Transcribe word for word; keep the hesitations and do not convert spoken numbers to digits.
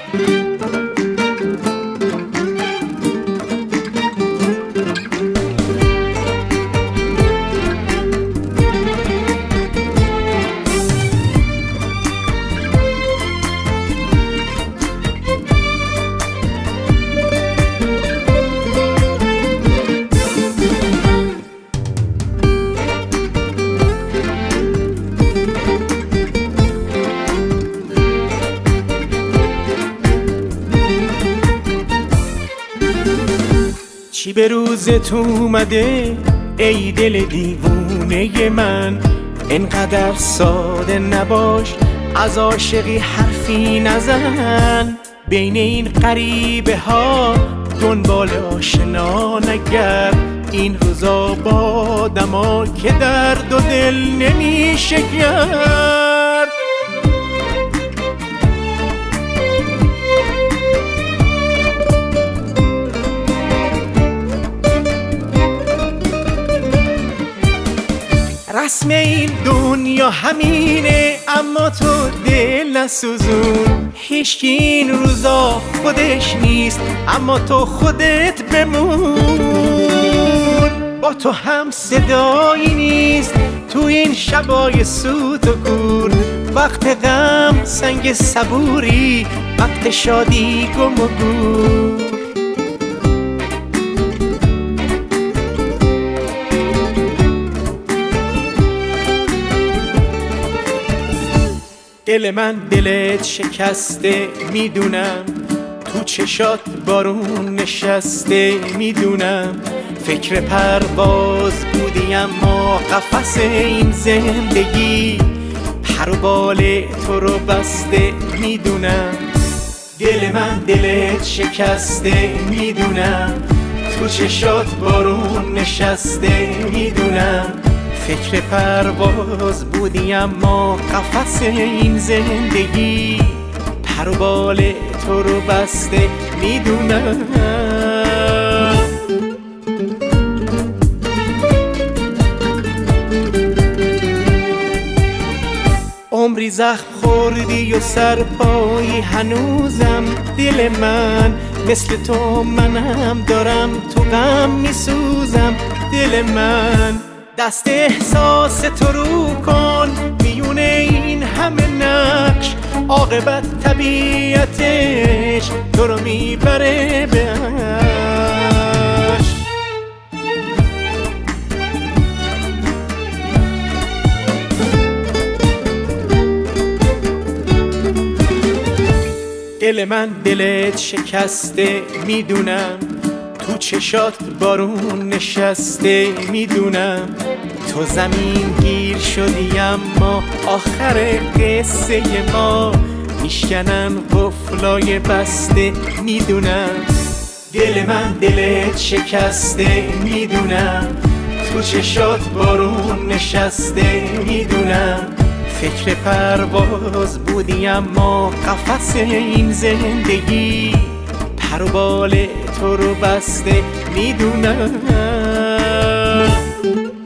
چی به روزت اومده ای دل دیوونه من؟ انقدر ساده نباش، از عاشقی حرفی نزن. بین این غریبه ها دنبال آشنا نگرد. این روزا با آدما که درد و دل نمیشه کرد. رسم این دنیا همینه، اما تو دل نسوزون. هیچکی این روزا خودش نیست، اما تو خودت بمون. با تو هم صدایی نیست تو این شبای سوت و کور. وقت غم سنگ صبوری، وقت شادی گم و گور. دل من دلت شکسته میدونم، تو چشات بارون نشسته میدونم. فکر پرواز بودی اما قفس این زندگی پر و بال تو رو بسته میدونم. دل من دلت شکسته میدونم، تو چشات بارون نشسته میدونم. فکر پرواز بودی اما قفس این زندگی پر و بال تو رو بسته میدونم. عمری زخم خوردی و سرپایی هنوزم. دل من مثل تو منم، دارم تو غم میسوزم. دل من دست احساس تو رو کن، میونه این همه نقش. عاقبت طبیعتش تو رو میبره به عرش. دل من دلت شکسته میدونم، تو چشات بارون نشسته میدونم. تو زمین گیر شدی اما آخر قصه ما میشکنن قفلای بسته میدونم. دل من دلت شکسته میدونم، تو چشات بارون نشسته میدونم. فکر پرواز بودی اما قفس این زندگی پر و بال تو رو بسته میدونم.